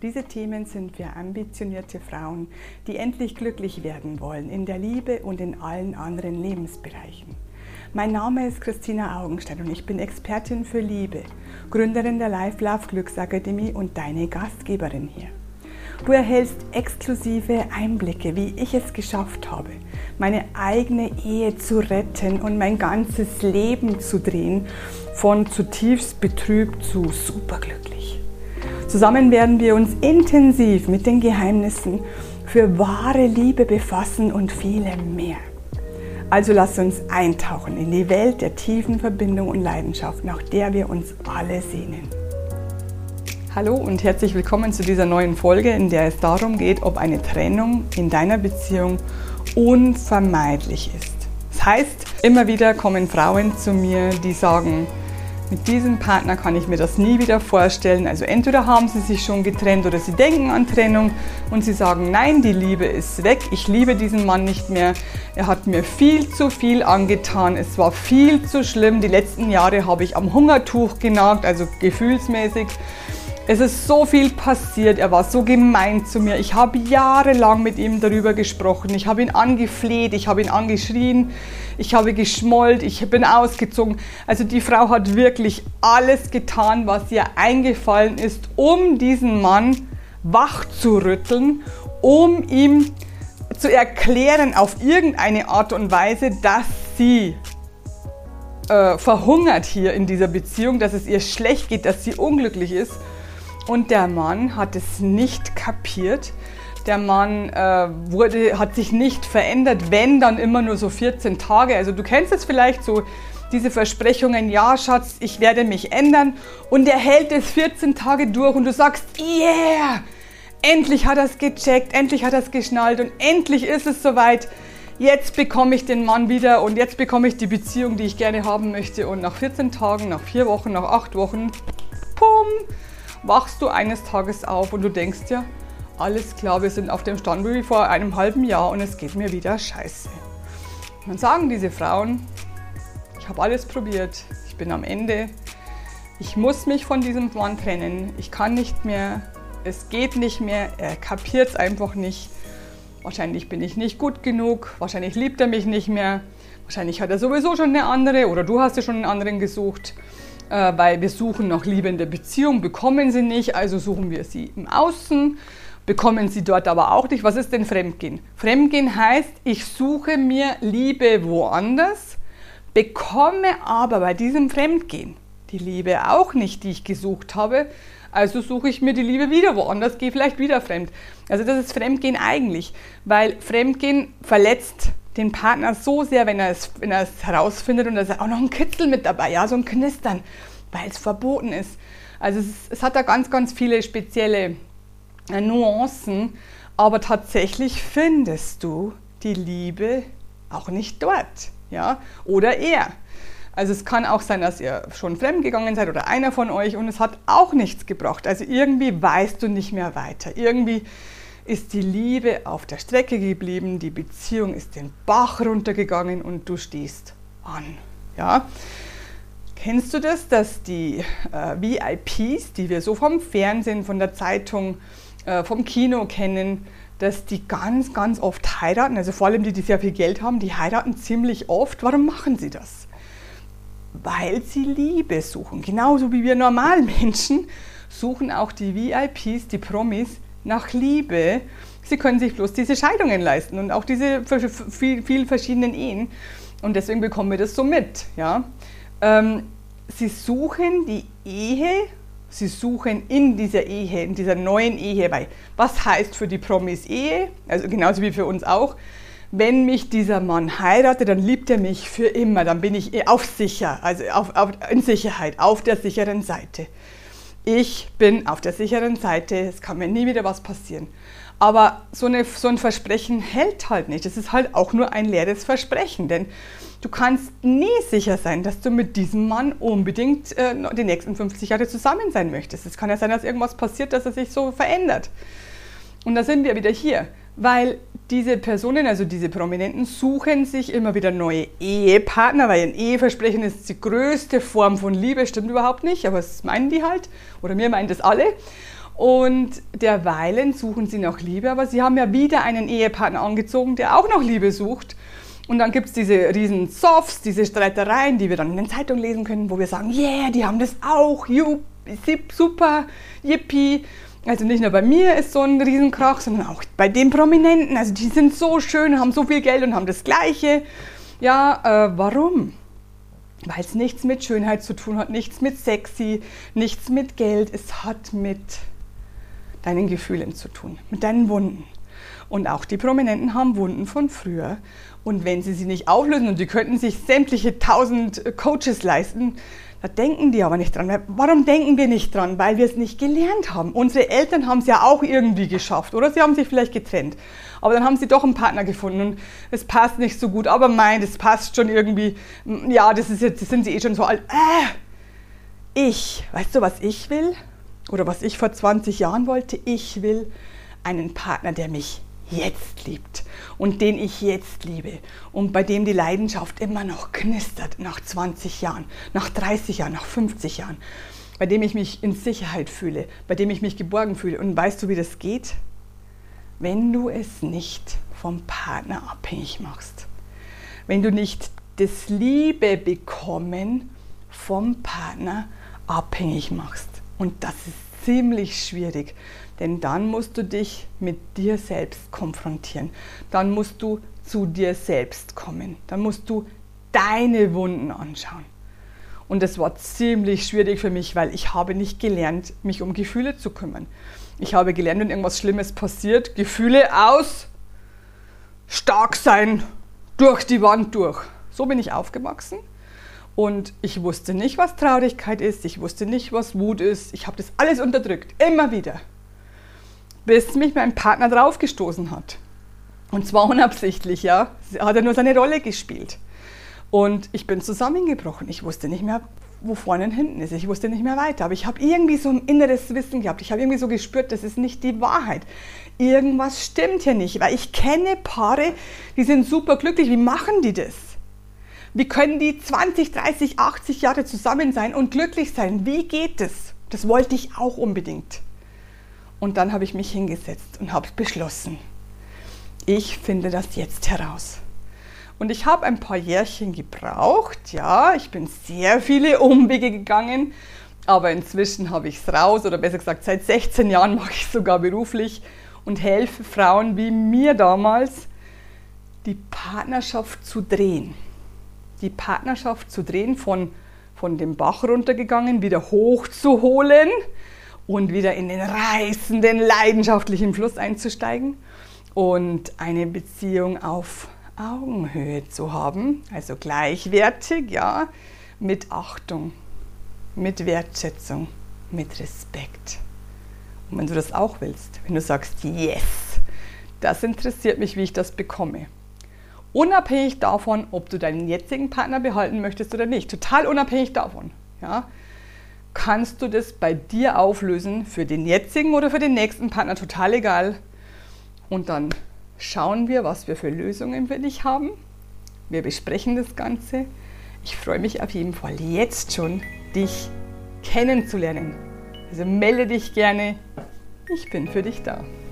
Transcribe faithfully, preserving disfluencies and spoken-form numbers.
diese Themen sind für ambitionierte Frauen, die endlich glücklich werden wollen in der Liebe und in allen anderen Lebensbereichen. Mein Name ist Christina Augenstein und ich bin Expertin für Liebe, Gründerin der Life Love Glücksakademie und deine Gastgeberin hier. Du erhältst exklusive Einblicke, wie ich es geschafft habe, meine eigene Ehe zu retten und mein ganzes Leben zu drehen, von zutiefst betrübt zu superglücklich. Zusammen werden wir uns intensiv mit den Geheimnissen für wahre Liebe befassen und viele mehr. Also lass uns eintauchen in die Welt der tiefen Verbindung und Leidenschaft, nach der wir uns alle sehnen. Hallo und herzlich willkommen zu dieser neuen Folge, in der es darum geht, ob eine Trennung in deiner Beziehung unvermeidlich ist. Das heißt, immer wieder kommen Frauen zu mir, die sagen, mit diesem Partner kann ich mir das nie wieder vorstellen. Also entweder haben sie sich schon getrennt oder sie denken an Trennung und sie sagen, nein, die Liebe ist weg, ich liebe diesen Mann nicht mehr. Er hat mir viel zu viel angetan, es war viel zu schlimm. Die letzten Jahre habe ich am Hungertuch genagt, also gefühlsmäßig. Es ist so viel passiert, er war so gemein zu mir. Ich habe jahrelang mit ihm darüber gesprochen. Ich habe ihn angefleht, ich habe ihn angeschrien, ich habe geschmollt, ich bin ausgezogen. Also die Frau hat wirklich alles getan, was ihr eingefallen ist, um diesen Mann wach zu rütteln, um ihm zu erklären auf irgendeine Art und Weise, dass sie äh, verhungert hier in dieser Beziehung, dass es ihr schlecht geht, dass sie unglücklich ist. Und der Mann hat es nicht kapiert. Der Mann äh, wurde, hat sich nicht verändert, wenn dann immer nur so vierzehn Tage. Also du kennst es vielleicht so, diese Versprechungen, ja Schatz, ich werde mich ändern. Und er hält es vierzehn Tage durch und du sagst, yeah, endlich hat er es gecheckt, endlich hat er es geschnallt und endlich ist es soweit. Jetzt bekomme ich den Mann wieder und jetzt bekomme ich die Beziehung, die ich gerne haben möchte. Und nach vierzehn Tagen, nach vier Wochen, nach acht Wochen, pum, wachst du eines Tages auf und du denkst ja, alles klar, wir sind auf dem Stand wie vor einem halben Jahr und es geht mir wieder scheiße. Und dann sagen diese Frauen, ich habe alles probiert, ich bin am Ende, ich muss mich von diesem Mann trennen, ich kann nicht mehr, es geht nicht mehr, er kapiert es einfach nicht. Wahrscheinlich bin ich nicht gut genug, wahrscheinlich liebt er mich nicht mehr, wahrscheinlich hat er sowieso schon eine andere oder du hast ja schon einen anderen gesucht. Weil wir suchen nach liebender Beziehung, bekommen sie nicht, also suchen wir sie im Außen, bekommen sie dort aber auch nicht. Was ist denn Fremdgehen? Fremdgehen heißt, ich suche mir Liebe woanders, bekomme aber bei diesem Fremdgehen die Liebe auch nicht, die ich gesucht habe, also suche ich mir die Liebe wieder woanders, gehe vielleicht wieder fremd. Also das ist Fremdgehen eigentlich, weil Fremdgehen verletzt den Partner so sehr, wenn er es, wenn er es herausfindet und da ist auch noch ein Kitzel mit dabei, ja, so ein Knistern, weil es verboten ist. Also es, es hat da ganz, ganz viele spezielle äh, Nuancen, aber tatsächlich findest du die Liebe auch nicht dort, ja, oder er. Also es kann auch sein, dass ihr schon fremdgegangen seid oder einer von euch und es hat auch nichts gebracht. Also irgendwie weißt du nicht mehr weiter, irgendwie ist die Liebe auf der Strecke geblieben, die Beziehung ist den Bach runtergegangen und du stehst an. Ja? Kennst du das, dass die äh, V I Ps, die wir so vom Fernsehen, von der Zeitung, äh, vom Kino kennen, dass die ganz, ganz oft heiraten, also vor allem die, die sehr viel Geld haben, die heiraten ziemlich oft. Warum machen sie das? Weil sie Liebe suchen. Genauso wie wir Normalmenschen suchen auch die V I Ps, die Promis, nach Liebe. Sie können sich bloß diese Scheidungen leisten und auch diese viel, viel verschiedenen Ehen. Und deswegen bekommen wir das so mit. Ja? Ähm, sie suchen die Ehe, sie suchen in dieser Ehe, in dieser neuen Ehe, weil was heißt für die Promis Ehe? Also genauso wie für uns auch. Wenn mich dieser Mann heiratet, dann liebt er mich für immer, dann bin ich auf sicher, also auf, auf, in Sicherheit, auf der sicheren Seite. Ich bin auf der sicheren Seite, es kann mir nie wieder was passieren. Aber so, eine, so ein Versprechen hält halt nicht. Es ist halt auch nur ein leeres Versprechen, denn du kannst nie sicher sein, dass du mit diesem Mann unbedingt äh, die nächsten fünfzig Jahre zusammen sein möchtest. Es kann ja sein, dass irgendwas passiert, dass er sich so verändert. Und da sind wir wieder hier, weil diese Personen, also diese Prominenten, suchen sich immer wieder neue Ehepartner, weil ein Eheversprechen ist die größte Form von Liebe, stimmt überhaupt nicht, aber das meinen die halt, oder wir meinen das alle. Und derweilen suchen sie noch Liebe, aber sie haben ja wieder einen Ehepartner angezogen, der auch noch Liebe sucht. Und dann gibt es diese riesen Softs, diese Streitereien, die wir dann in den Zeitungen lesen können, wo wir sagen, yeah, die haben das auch, jupp, super, yippie. Also nicht nur bei mir ist so ein Riesenkrach, sondern auch bei den Prominenten. Also die sind so schön, haben so viel Geld und haben das Gleiche. Ja, äh, warum? Weil es nichts mit Schönheit zu tun hat, nichts mit sexy, nichts mit Geld. Es hat mit deinen Gefühlen zu tun, mit deinen Wunden. Und auch die Prominenten haben Wunden von früher. Und wenn sie sie nicht auflösen und die könnten sich sämtliche tausend Coaches leisten, da denken die aber nicht dran. Warum denken wir nicht dran? Weil wir es nicht gelernt haben. Unsere Eltern haben es ja auch irgendwie geschafft, oder? Sie haben sich vielleicht getrennt. Aber dann haben sie doch einen Partner gefunden und es passt nicht so gut. Aber mein, das passt schon irgendwie. Ja, das, ist jetzt, das sind sie eh schon so alt. Äh, ich, weißt du, was ich will? Oder was ich vor zwanzig Jahren wollte? Ich will einen Partner, der mich jetzt liebt und den ich jetzt liebe und bei dem die Leidenschaft immer noch knistert nach zwanzig Jahren, nach dreißig Jahren, nach fünfzig Jahren, bei dem ich mich in Sicherheit fühle, bei dem ich mich geborgen fühle. Und weißt du, wie das geht? Wenn du es nicht vom Partner abhängig machst, wenn du nicht das Liebe bekommen vom Partner abhängig machst. Und das ist ziemlich schwierig. Denn dann musst du dich mit dir selbst konfrontieren. Dann musst du zu dir selbst kommen. Dann musst du deine Wunden anschauen. Und das war ziemlich schwierig für mich, weil ich habe nicht gelernt, mich um Gefühle zu kümmern. Ich habe gelernt, wenn irgendwas Schlimmes passiert, Gefühle aus, stark sein, durch die Wand durch. So bin ich aufgewachsen. Und ich wusste nicht, was Traurigkeit ist. Ich wusste nicht, was Wut ist. Ich habe das alles unterdrückt, immer wieder. Bis mich mein Partner draufgestoßen hat. Und zwar unabsichtlich, ja. Hat er nur seine Rolle gespielt. Und ich bin zusammengebrochen. Ich wusste nicht mehr, wo vorne und hinten ist. Ich wusste nicht mehr weiter. Aber ich habe irgendwie so ein inneres Wissen gehabt. Ich habe irgendwie so gespürt, das ist nicht die Wahrheit. Irgendwas stimmt hier nicht. Weil ich kenne Paare, die sind super glücklich. Wie machen die das? Wie können die zwanzig, dreißig, achtzig Jahre zusammen sein und glücklich sein? Wie geht das? Das wollte ich auch unbedingt. Und dann habe ich mich hingesetzt und habe beschlossen, ich finde das jetzt heraus. Und ich habe ein paar Jährchen gebraucht, ja, ich bin sehr viele Umwege gegangen, aber inzwischen habe ich es raus, oder besser gesagt, seit sechzehn Jahren mache ich es sogar beruflich und helfe Frauen wie mir damals, die Partnerschaft zu drehen. Die Partnerschaft zu drehen, von, von dem Bach runtergegangen, wieder hochzuholen, und wieder in den reißenden, leidenschaftlichen Fluss einzusteigen und eine Beziehung auf Augenhöhe zu haben, also gleichwertig, ja, mit Achtung, mit Wertschätzung, mit Respekt. Und wenn du das auch willst, wenn du sagst, yes, das interessiert mich, wie ich das bekomme, unabhängig davon, ob du deinen jetzigen Partner behalten möchtest oder nicht, total unabhängig davon, ja, kannst du das bei dir auflösen, für den jetzigen oder für den nächsten Partner, total egal. Und dann schauen wir, was wir für Lösungen für dich haben. Wir besprechen das Ganze. Ich freue mich auf jeden Fall jetzt schon, dich kennenzulernen. Also melde dich gerne. Ich bin für dich da.